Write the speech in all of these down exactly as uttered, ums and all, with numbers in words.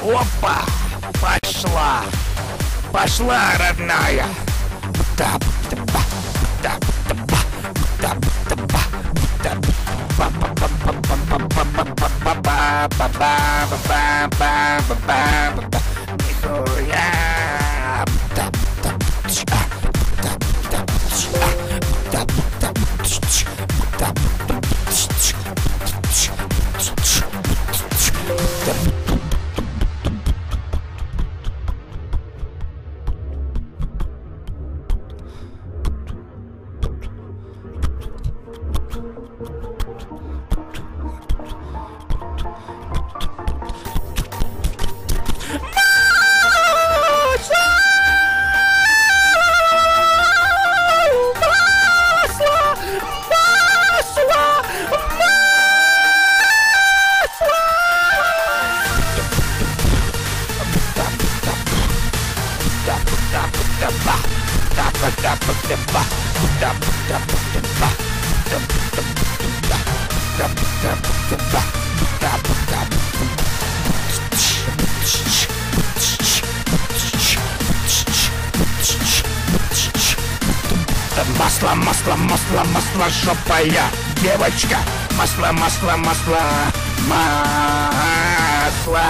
Опа! Пошла! Пошла, родная! Масло, масло, масло, масло, жопая девочка. Масло, масло, масло, масло.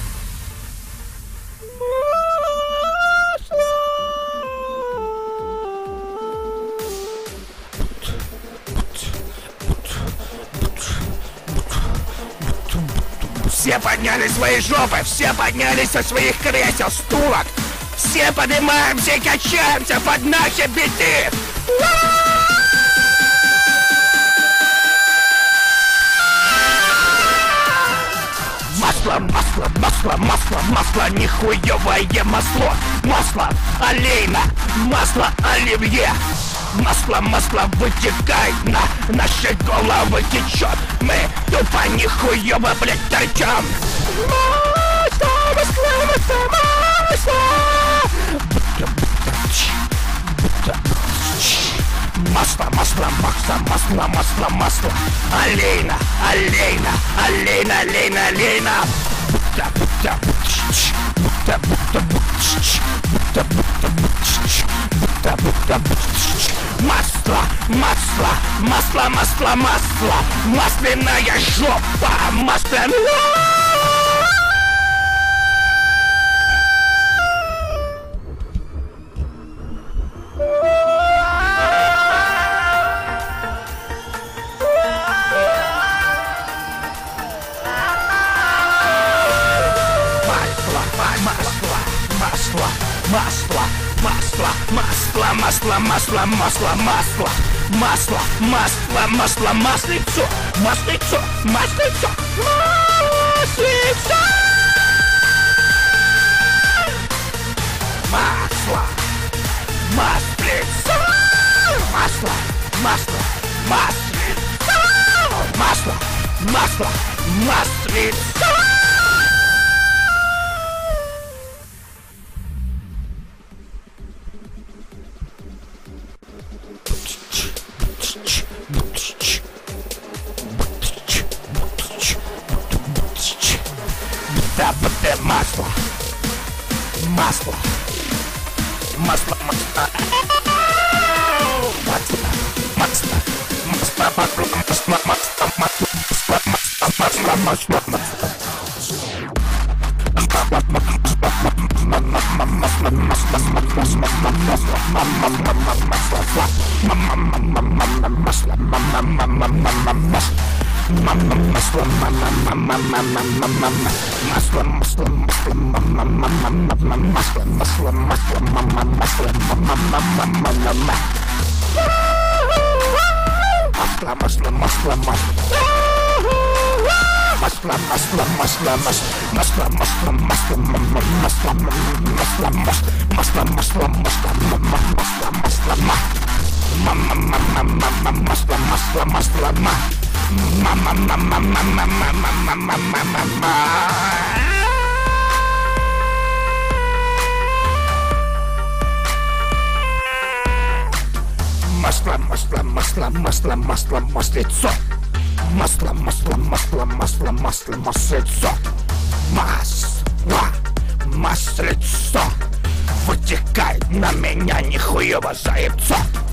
Все подняли свои жопы, все поднялись со своих кресел, стулок. Все поднимаемся и качаемся под наши биты. Масло, масло, масло, масло, масло, нихуевое масло. Масло олейна, масло оливье. Масло, масло вытекает на наши головы течет. Мы тупо нихуево, блядь, торчим. Масло, масло, масло, масло. Масло, масло, масло, масло, масло, масло. Олейна, олейна, олейна, олейна, олейна. Масло, масло, масло, масло, масло. Масляная жопа, масляная. Масло, масло, масло, масло, масло, масло, масло, масло, масло, масло, маслицо, маслицо, маслицо, маслицо, масло, маслицо, масло, масло, маслицо, масло, масло, маслицо. Масло, масло, масло, масло, масло, масло, масло, масло, масло, масло, масло, Мама, масло, мама, мама, мама, мама, масло, масло, масло, мама, мама, мама, масло, масло, масло, мама, масло, мама, мама, мама, масло, масло, масло, масло, масло, масло, масло, масло, масло, масло, мама, масло, масло, масло, масло, масло, мама, масло, масло, мама, мама, мама, масло, масло, масло, мама. Мама, мама, мама, мама, мама, мама, мама. Масло, масло, масло, масло, масло, маслицо. Масло, масло, масло, масло, масло, маслицо. Масло. меня нихуево заебцо.